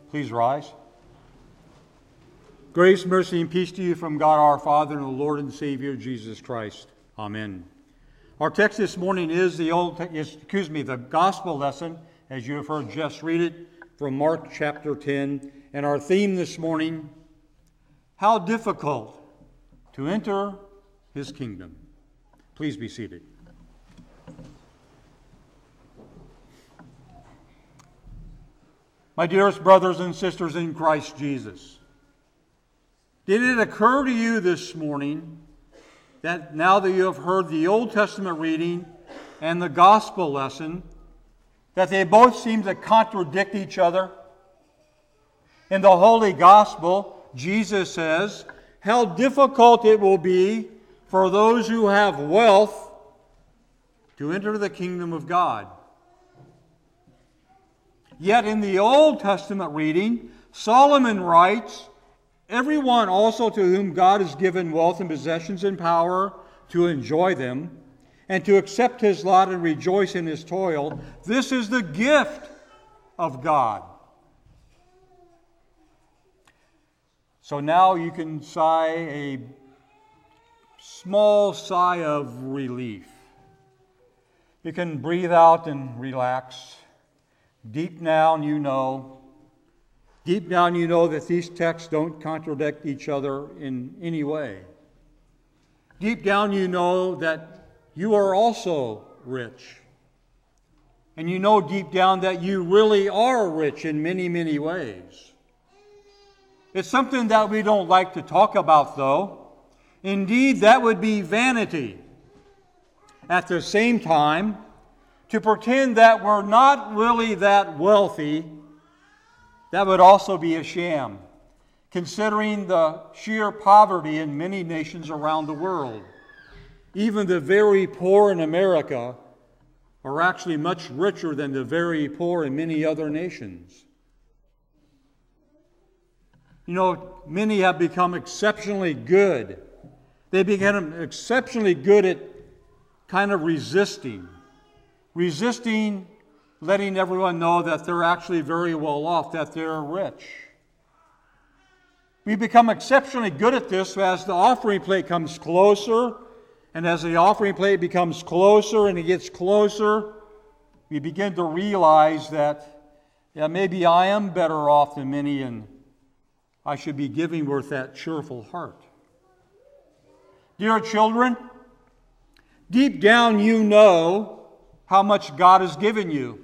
Please rise. Grace, mercy, and peace to you from God our Father and the Lord and Savior Jesus Christ. Amen. Our text this morning is the gospel lesson, as you have heard Jess read it, from Mark chapter 10. And our theme this morning, how difficult to enter his kingdom. Please be seated. My dearest brothers and sisters in Christ Jesus, did it occur to you this morning that now that you have heard the Old Testament reading and the gospel lesson, that they both seem to contradict each other? In the Holy Gospel, Jesus says how difficult it will be for those who have wealth to enter the kingdom of God. Yet in the Old Testament reading, Solomon writes, everyone also to whom God has given wealth and possessions and power to enjoy them, and to accept his lot and rejoice in his toil, this is the gift of God. So now you can sigh a small sigh of relief. You can breathe out and relax. Deep down you know that these texts don't contradict each other in any way. Deep down you know that you are also rich. And you know deep down that you really are rich in many, many ways. It's something that we don't like to talk about, though. Indeed, that would be vanity. At the same time, to pretend that we're not really that wealthy, that would also be a sham, considering the sheer poverty in many nations around the world. Even the very poor in America are actually much richer than the very poor in many other nations. You know, many have become exceptionally good. They become exceptionally good at kind of resisting letting everyone know that they're actually very well off, that they're rich. We become exceptionally good at this as the offering plate comes closer, and as the offering plate becomes closer and it gets closer, we begin to realize that maybe I am better off than many, and I should be giving with that cheerful heart. Dear children, deep down you know how much God has given you.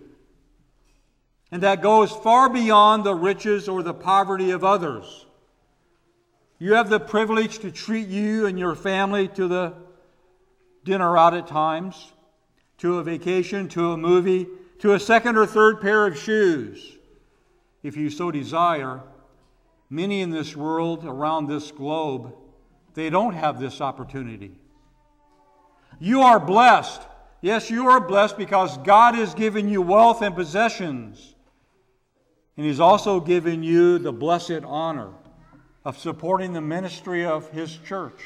And that goes far beyond the riches or the poverty of others. You have the privilege to treat you and your family to the dinner out at times, to a vacation, to a movie, to a second or third pair of shoes. If you so desire, many in this world, around this globe, they don't have this opportunity. You are blessed. Yes, you are blessed because God has given you wealth and possessions. And He's also given you the blessed honor of supporting the ministry of His church.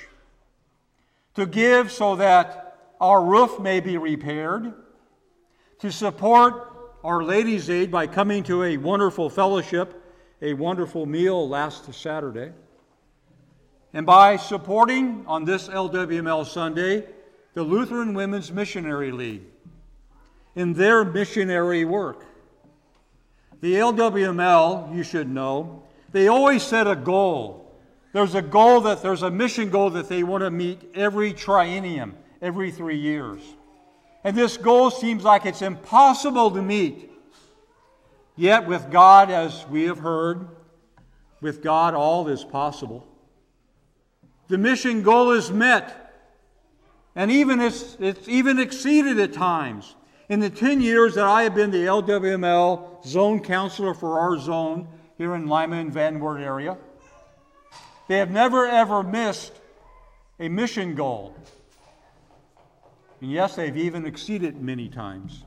To give so that our roof may be repaired. To support Our Lady's Aid by coming to a wonderful fellowship, a wonderful meal last Saturday. And by supporting on this LWML Sunday the Lutheran Women's Missionary League in their missionary work. The LWML, you should know, they always set a goal. There's a mission goal that they want to meet every triennium, every 3 years. And this goal seems like it's impossible to meet. Yet with God, as we have heard, with God all is possible. The mission goal is met. And it's even exceeded at times. In the 10 years that I have been the LWML zone counselor for our zone here in Lima and Van Wert area, they have never ever missed a mission goal. And yes, they've even exceeded many times.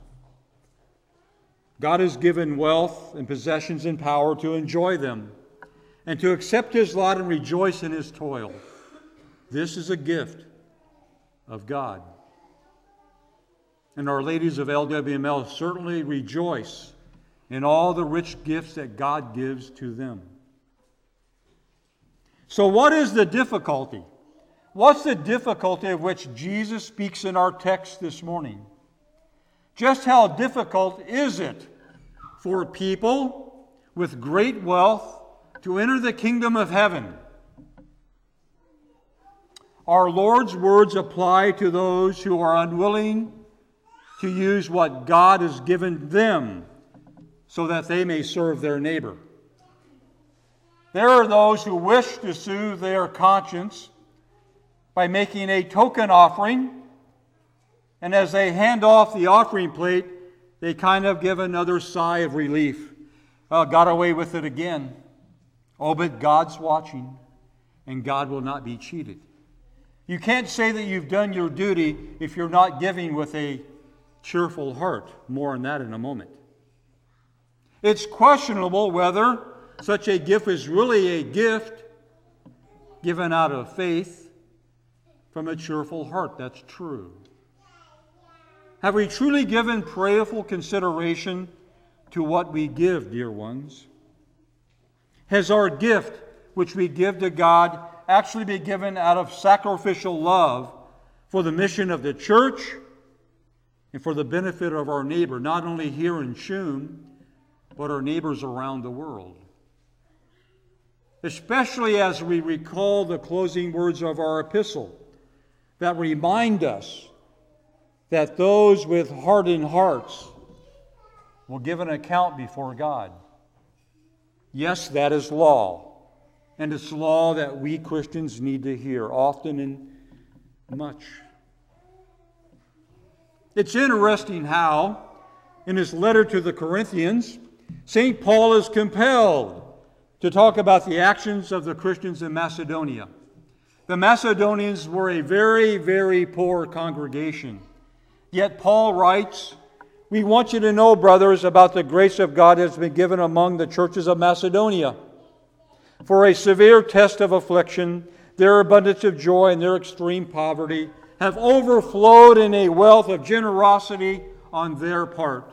God has given wealth and possessions and power to enjoy them and to accept His lot and rejoice in His toil. This is a gift of God. And our ladies of LWML certainly rejoice in all the rich gifts that God gives to them. So what is the difficulty? What's the difficulty of which Jesus speaks in our text this morning? Just how difficult is it for people with great wealth to enter the kingdom of heaven? Our Lord's words apply to those who are unwilling to use what God has given them so that they may serve their neighbor. There are those who wish to soothe their conscience by making a token offering, and as they hand off the offering plate, they kind of give another sigh of relief. Well, got away with it again. Oh, but God's watching, and God will not be cheated. You can't say that you've done your duty if you're not giving with a cheerful heart. More on that in a moment. It's questionable whether such a gift is really a gift given out of faith from a cheerful heart. That's true. Have we truly given prayerful consideration to what we give, dear ones? Has our gift, which we give to God, actually been given out of sacrificial love for the mission of the church and for the benefit of our neighbor, not only here in Shum, but our neighbors around the world? Especially as we recall the closing words of our epistle that remind us that those with hardened hearts will give an account before God. Yes, that is law, and it's law that we Christians need to hear often and much. It's interesting how, in his letter to the Corinthians, St. Paul is compelled to talk about the actions of the Christians in Macedonia. The Macedonians were a very, very poor congregation. Yet Paul writes, "We want you to know, brothers, about the grace of God that has been given among the churches of Macedonia. For a severe test of affliction, their abundance of joy and their extreme poverty have overflowed in a wealth of generosity on their part.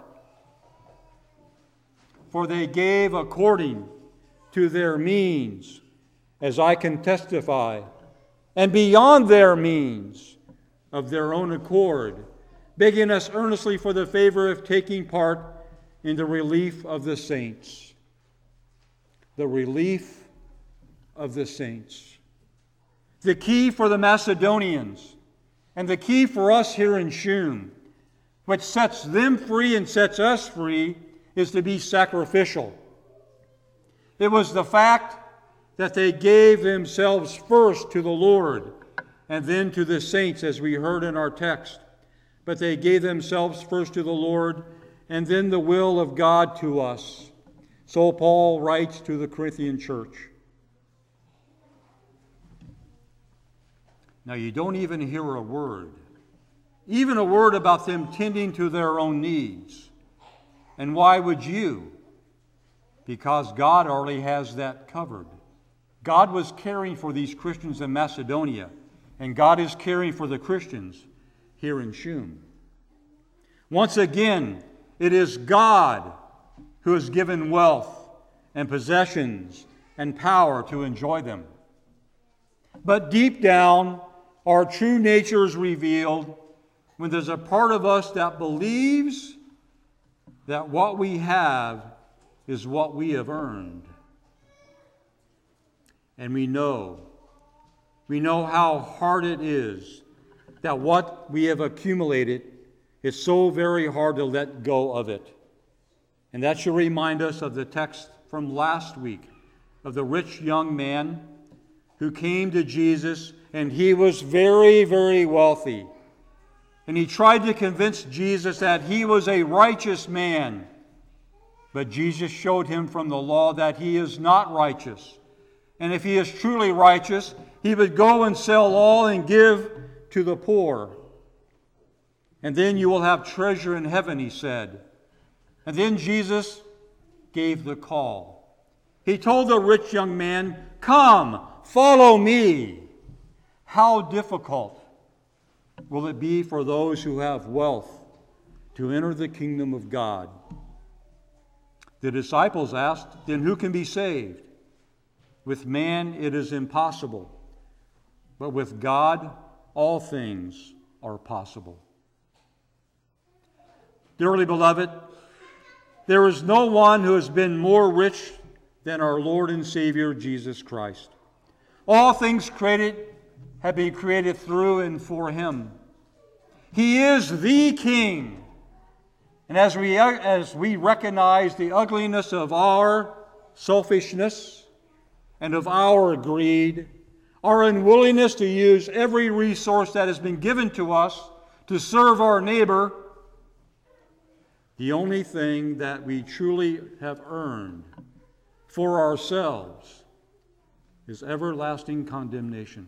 For they gave according to their means, as I can testify, and beyond their means, of their own accord, begging us earnestly for the favor of taking part in the relief of the saints." The relief of the saints. The key for the Macedonians, and the key for us here in Shum, which sets them free and sets us free, is to be sacrificial. It was the fact that they gave themselves first to the Lord and then to the saints, as we heard in our text. But they gave themselves first to the Lord and then the will of God to us. So Paul writes to the Corinthian church. Now you don't even hear a word, even a word about them tending to their own needs. And why would you? Because God already has that covered. God was caring for these Christians in Macedonia, and God is caring for the Christians here in Shum. Once again, it is God who has given wealth and possessions and power to enjoy them. But deep down, our true nature is revealed when there's a part of us that believes that what we have is what we have earned. And we know how hard it is, that what we have accumulated is so very hard to let go of it. And that should remind us of the text from last week of the rich young man who came to Jesus, and he was very, very wealthy. And he tried to convince Jesus that he was a righteous man. But Jesus showed him from the law that he is not righteous. And if he is truly righteous, he would go and sell all and give to the poor. And then you will have treasure in heaven, he said. And then Jesus gave the call. He told the rich young man, "Come, follow me." How difficult will it be for those who have wealth to enter the kingdom of God? The disciples asked, "Then who can be saved? With man it is impossible, but with God all things are possible." Dearly beloved, there is no one who has been more rich than our Lord and Savior Jesus Christ. All things created have been created through and for Him. He is the King. And as we recognize the ugliness of our selfishness and of our greed, our unwillingness to use every resource that has been given to us to serve our neighbor, the only thing that we truly have earned for ourselves is everlasting condemnation.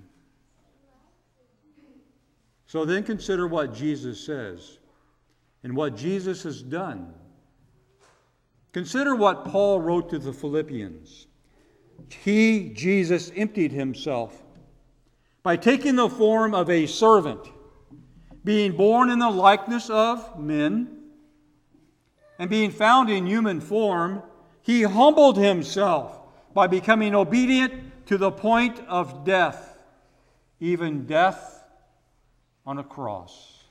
So then consider what Jesus says and what Jesus has done. Consider what Paul wrote to the Philippians. He, Jesus, emptied himself by taking the form of a servant, being born in the likeness of men, and being found in human form, He humbled Himself by becoming obedient to the point of death, even death on a cross.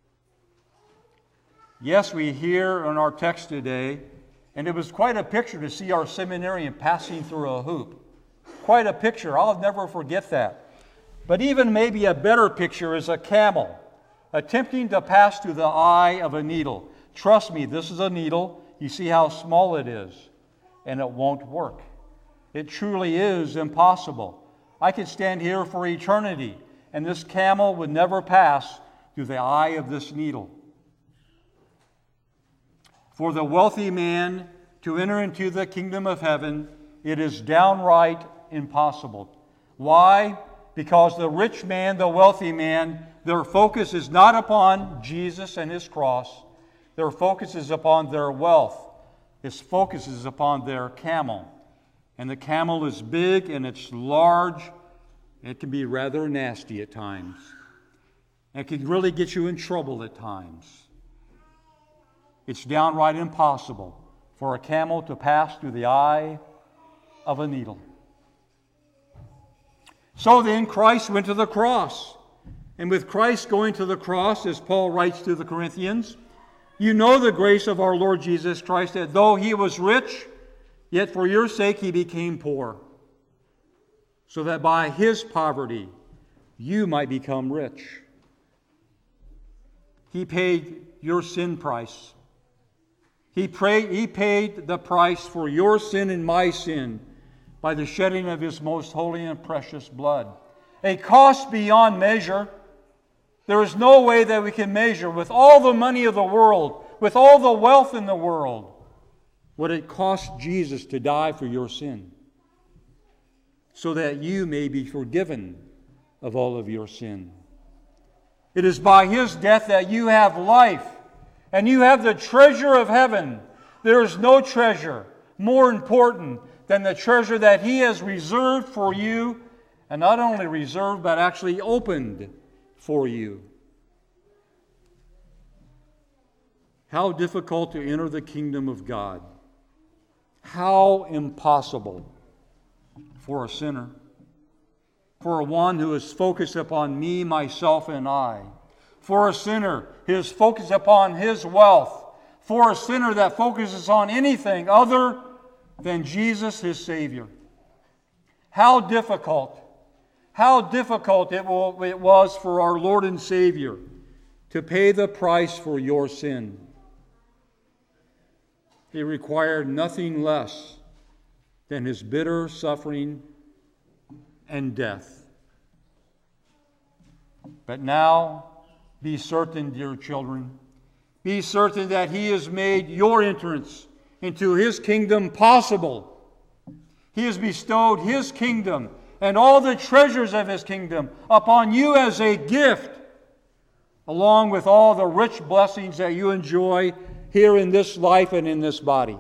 Yes, we hear in our text today, and it was quite a picture to see our seminarian passing through a hoop. Quite a picture. I'll never forget that. But even maybe a better picture is a camel attempting to pass through the eye of a needle. Trust me, this is a needle. You see how small it is, and it won't work. It truly is impossible. I could stand here for eternity, and this camel would never pass through the eye of this needle. For the wealthy man to enter into the kingdom of heaven, it is downright impossible. Why? Because the rich man, the wealthy man, their focus is not upon Jesus and His cross. Their focus is upon their wealth. His focus is upon their camel. And the camel is big and it's large. It can be rather nasty at times. It can really get you in trouble at times. It's downright impossible for a camel to pass through the eye of a needle. So then Christ went to the cross. And with Christ going to the cross, as Paul writes to the Corinthians, you know the grace of our Lord Jesus Christ, that though He was rich, yet for your sake He became poor, so that by His poverty you might become rich. He paid your sin price. He paid the price for your sin and my sin by the shedding of His most holy and precious blood. A cost beyond measure. There is no way that we can measure with all the money of the world, with all the wealth in the world, what it cost Jesus to die for your sin, so that you may be forgiven of all of your sin. It is by His death that you have life, and you have the treasure of heaven. There is no treasure more important than the treasure that He has reserved for you, and not only reserved, but actually opened for you. How difficult to enter the kingdom of God. How impossible for a sinner, for one who is focused upon me, myself, and I, for a sinner who is focused upon his wealth, for a sinner that focuses on anything other than Jesus, his Savior. How difficult it was for our Lord and Savior to pay the price for your sin. It required nothing less than His bitter suffering and death. But now, be certain, dear children, be certain that He has made your entrance into His kingdom possible. He has bestowed His kingdom and all the treasures of His kingdom upon you as a gift, along with all the rich blessings that you enjoy here in this life and in this body.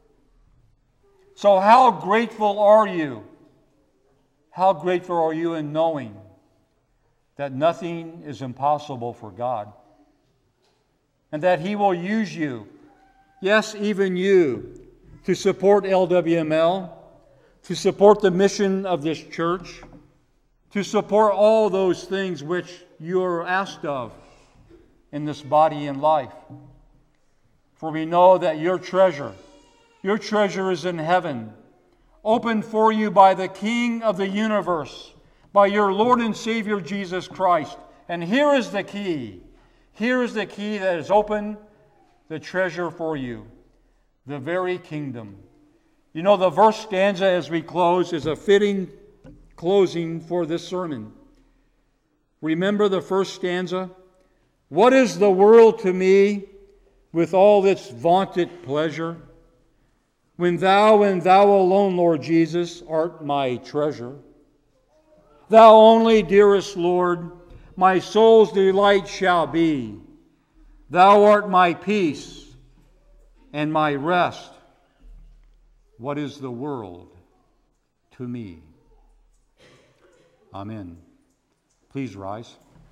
So how grateful are you? How grateful are you in knowing that nothing is impossible for God, and that He will use you, yes, even you, to support LWML, to support the mission of this church, to support all those things which you are asked of in this body and life. For we know that your treasure is in heaven, opened for you by the King of the universe, by your Lord and Savior Jesus Christ. And here is the key. Here is the key that has opened the treasure for you, the very kingdom. You know, the verse stanza as we close is a fitting closing for this sermon. Remember the first stanza? What is the world to me with all its vaunted pleasure? When thou and thou alone, Lord Jesus, art my treasure. Thou only, dearest Lord, my soul's delight shall be. Thou art my peace and my rest. What is the world to me? Amen. Please rise.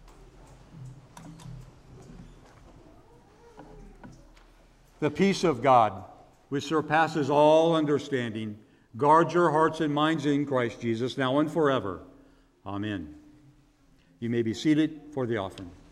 The peace of God, which surpasses all understanding, guard your hearts and minds in Christ Jesus, now and forever. Amen. You may be seated for the offering.